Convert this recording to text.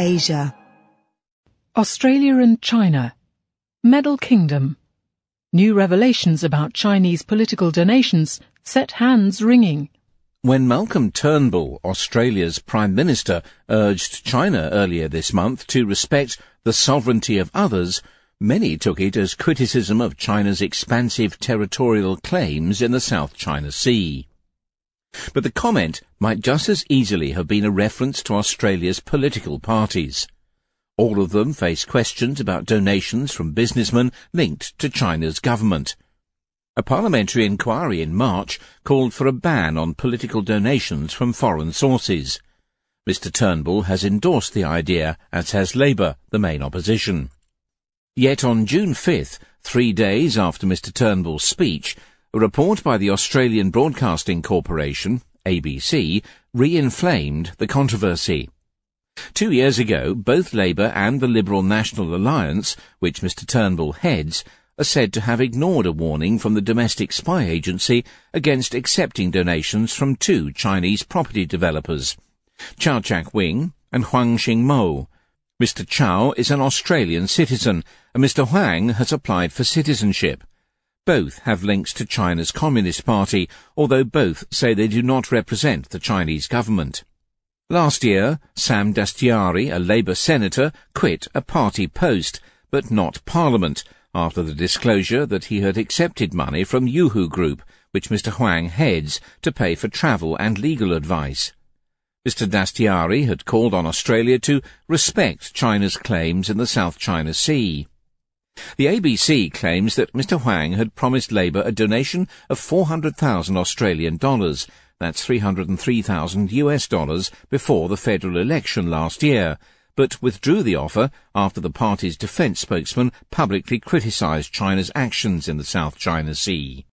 Asia. Australia and China. Medal Kingdom. New revelations about Chinese political donations set hands ringing. When Malcolm Turnbull, Australia's Prime Minister, urged China earlier this month to respect the sovereignty of others, many took it as criticism of China's expansive territorial claims in the South China Sea. But the comment might just as easily have been a reference to Australia's political parties. All of them face questions about donations from businessmen linked to China's government. A parliamentary inquiry in March called for a ban on political donations from foreign sources. Mr Turnbull has endorsed the idea, as has Labour, the main opposition. Yet on June 5th, 3 days after Mr Turnbull's speech, a report by the Australian Broadcasting Corporation, ABC, re-inflamed the controversy. 2 years ago, both Labour and the Liberal National Alliance, which Mr Turnbull heads, are said to have ignored a warning from the domestic spy agency against accepting donations from 2 Chinese property developers, Chow Chak-wing and Huang Xingmo. Mr Chow is an Australian citizen, and Mr Huang has applied for citizenship. Both have links to China's Communist Party, although both say they do not represent the Chinese government. Last year, Sam Dastyari, a Labour senator, quit a party post, but not Parliament, after the disclosure that he had accepted money from Yuhu Group, which Mr Huang heads, to pay for travel and legal advice. Mr Dastyari had called on Australia to respect China's claims in the South China Sea. The ABC claims that Mr Huang had promised Labour a donation of 400,000 Australian dollars, that's $303,000 before the federal election last year, but withdrew the offer after the party's defence spokesman publicly criticised China's actions in the South China Sea.